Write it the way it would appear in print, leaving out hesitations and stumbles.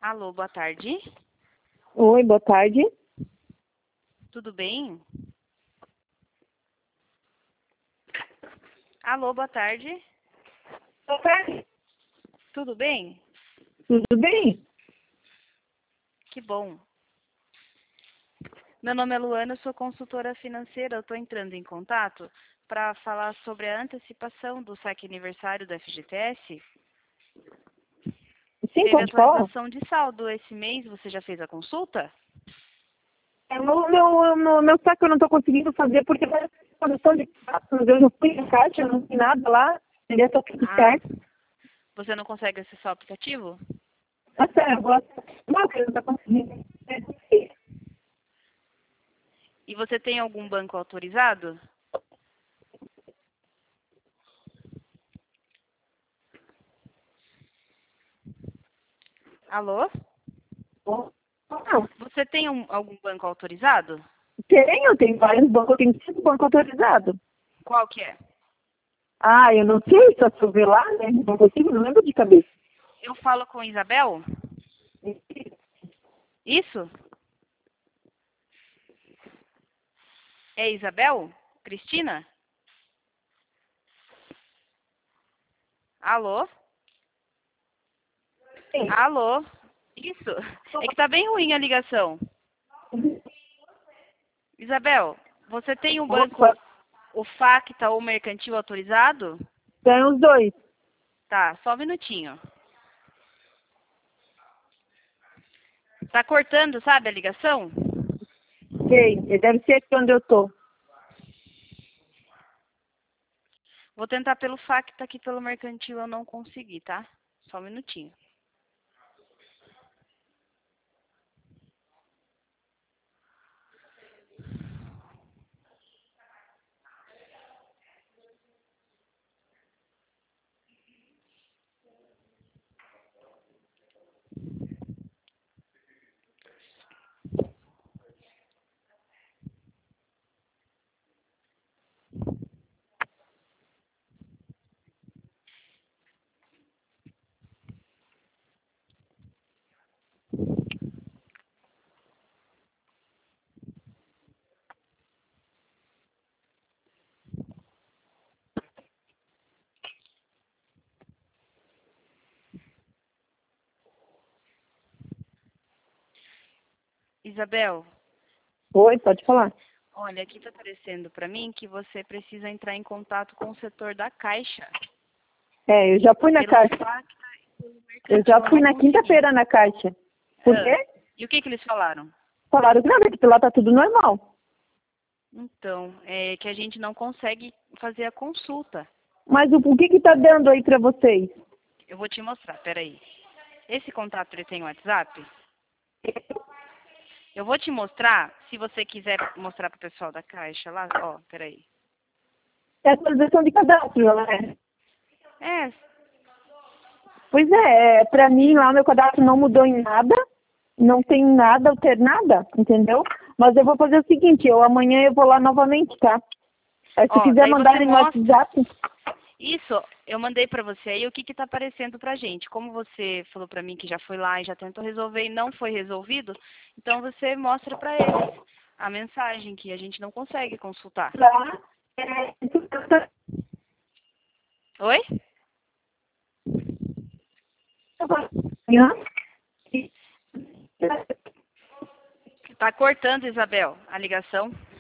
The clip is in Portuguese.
Alô, boa tarde. Oi, boa tarde. Tudo bem? Alô, boa tarde. Boa tarde. Tudo bem? Tudo bem? Que bom. Meu nome é Luana, eu sou consultora financeira. Eu estou entrando em contato para falar sobre a antecipação do saque aniversário do FGTS. Sim, Teve pode falar. atualização de saldo esse mês, você já fez a consulta? Meu saco eu não estou conseguindo fazer porque parece que condição de fatos, eu não fui na caixa, não tem nada lá, entendeu? Tá tudo certo. Você não consegue acessar o aplicativo? Tá sério, eu gosto. Não, que eu não estou conseguindo. E você tem algum banco autorizado? Alô? Não, Você tem algum banco autorizado? tenho vários bancos, eu tenho 5 bancos autorizados. Qual que é? Ah, eu não sei, só se eu ver lá, né? Não consigo, não lembro de cabeça. Eu falo com Isabel? Isso? É Isabel? Cristina? Alô? Sim. Alô? Isso. É que tá bem ruim a ligação. Isabel, você tem um banco, Opa, o Facta ou Mercantil autorizado? tem os dois. Tá, só um minutinho. Tá cortando, sabe, a ligação? Sei, deve ser aqui onde eu tô. Vou tentar pelo Facta, aqui pelo Mercantil eu não consegui, tá? Só um minutinho. Isabel, Oi, pode falar. olha, aqui tá aparecendo pra mim que você precisa entrar em contato com o setor da Caixa. É, eu já fui na Pelo caixa. Facta e pelo Eu Mercantil já eu fui não na consegui. quinta-feira na caixa. Por Ah, quê? e o que eles falaram? Falaram que nada, que lá tá tudo normal. Então, é que a gente não consegue fazer a consulta. Mas o que que tá dando aí pra vocês? Eu vou te mostrar, peraí. Esse contato ele tem WhatsApp? Eu vou te mostrar, se você quiser mostrar pro pessoal da Caixa lá, ó, peraí. É atualização de cadastro, né? É, Pois pra mim lá meu cadastro não mudou em nada, não tem nada, nada, entendeu? Mas eu vou fazer o seguinte, amanhã eu vou lá novamente, tá? Aí se ó, quiser daí você mandar no mostra. WhatsApp, Isso, eu mandei pra você aí o que que tá aparecendo pra gente. Como você falou pra mim que já foi lá e já tentou resolver e não foi resolvido, então você mostra pra eles a mensagem que a gente não consegue consultar. tá? Oi? Amanhã. Tá cortando, Isabel, a ligação.